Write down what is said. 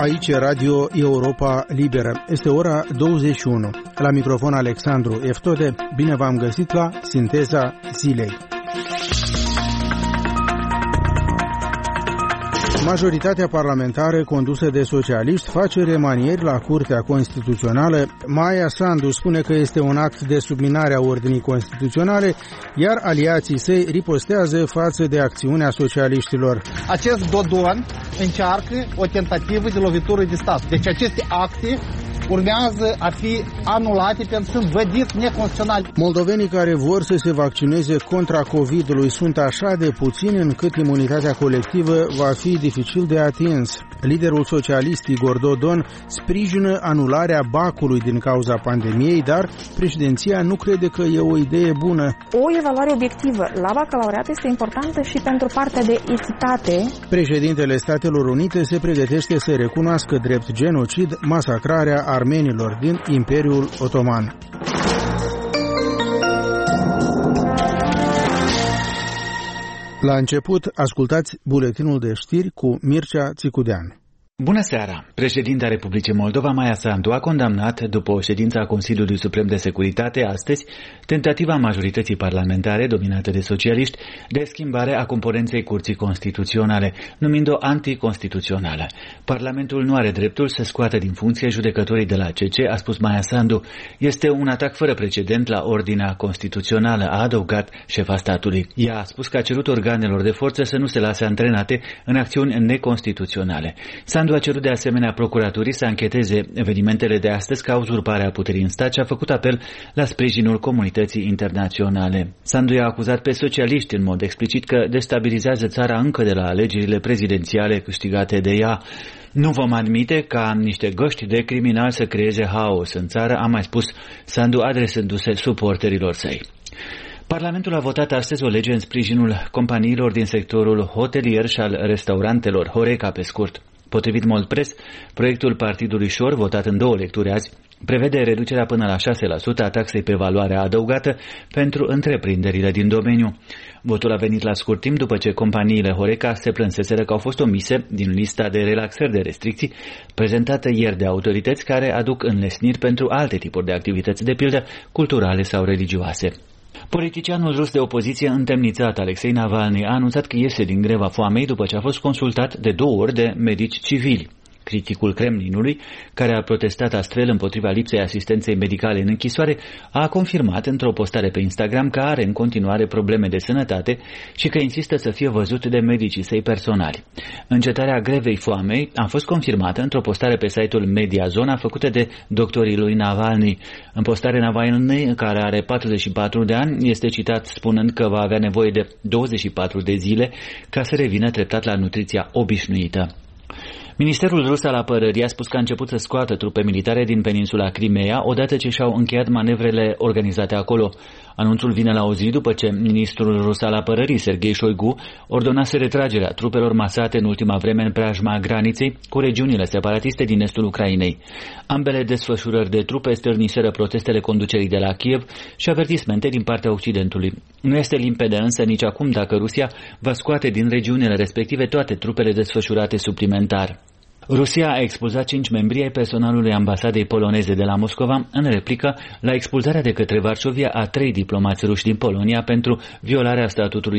aici e Radio Europa Liberă. Este ora 21. La microfon Alexandru Eftode. Bine v-am găsit la Sinteza Zilei. Majoritatea parlamentară condusă de socialiști face remanieri la Curtea Constituțională. Maia Sandu spune că este un act de subminare a ordinii constituționale, iar aliații săi ripostează față de acțiunea socialiștilor. Acest Dodon încearcă o tentativă de lovitură de stat. Deci aceste acte urmează a fi anulate pentru că sunt vădiți neconstituționali. Moldovenii care vor să se vaccineze contra COVID-ului sunt așa de puțini încât imunitatea colectivă va fi dificil de atins. Liderul socialist Igor Dodon sprijină anularea BAC-ului din cauza pandemiei, dar președinția nu crede că e o idee bună. O evaluare obiectivă la bacalaureat este importantă și pentru partea de echitate. Președintele Statelor Unite se pregătește să recunoască drept genocid masacrarea armenilor din Imperiul Otoman. La început, ascultați buletinul de știri cu Mircea Țicudean. Bună seara! Președinta Republicii Moldova, Maia Sandu, a condamnat, după o ședință a Consiliului Suprem de Securitate astăzi, tentativa majorității parlamentare, dominată de socialiști, de schimbare a componenței Curții Constituționale, numind-o anticonstituțională. Parlamentul nu are dreptul să scoată din funcție judecătorii de la CC, a spus Maia Sandu. Este un atac fără precedent la ordinea constituțională, a adăugat șefa statului. Ea a spus că a cerut organelor de forță să nu se lase antrenate în acțiuni neconstituționale. Sandu a cerut de asemenea procuraturii să ancheteze evenimentele de astăzi ca uzurparea puterii în stat și a făcut apel la sprijinul comunității internaționale. Sandu i-a acuzat pe socialiști în mod explicit că destabilizează țara încă de la alegerile prezidențiale câștigate de ea. Nu vom admite ca niște găști de criminali să creeze haos în țară, a mai spus Sandu adresându-se suporterilor săi. Parlamentul a votat astăzi o lege în sprijinul companiilor din sectorul hotelier și al restaurantelor, Horeca pe scurt. Potrivit Moldpress, proiectul Partidului Șor, votat în două lecturi azi, prevede reducerea până la 6% a taxei pe valoarea adăugată pentru întreprinderile din domeniu. Votul a venit la scurt timp după ce companiile Horeca se plânseseră că au fost omise din lista de relaxări de restricții prezentată ieri de autorități care aduc înlesniri pentru alte tipuri de activități, de pildă culturale sau religioase. Politicianul rus de opoziție întemnițat Alexei Navalny a anunțat că iese din greva foamei după ce a fost consultat de 2 ori de medici civili. Criticul Kremlinului, care a protestat astfel împotriva lipsei asistenței medicale în închisoare, a confirmat într-o postare pe Instagram că are în continuare probleme de sănătate și că insistă să fie văzut de medicii săi personali. Încetarea grevei foamei a fost confirmată într-o postare pe site-ul Mediazona făcută de doctorii lui Navalny. În postare, Navalny, care are 44 de ani, este citat spunând că va avea nevoie de 24 de zile ca să revină treptat la nutriția obișnuită. Ministerul rus al apărării a spus că a început să scoată trupe militare din peninsula Crimea odată ce și-au încheiat manevrele organizate acolo. Anunțul vine la o zi după ce ministrul rus al apărării, Sergei Shoigu, ordonase retragerea trupelor masate în ultima vreme în preajma graniței cu regiunile separatiste din estul Ucrainei. Ambele desfășurări de trupe stârniseră protestele conducerii de la Kiev și avertismente din partea Occidentului. Nu este limpede însă nici acum dacă Rusia va scoate din regiunile respective toate trupele desfășurate suplimentar. Rusia a expulzat 5 membri ai personalului ambasadei poloneze de la Moscova în replică la expulzarea de către Varșovia a 3 diplomați ruși din Polonia pentru violarea statutului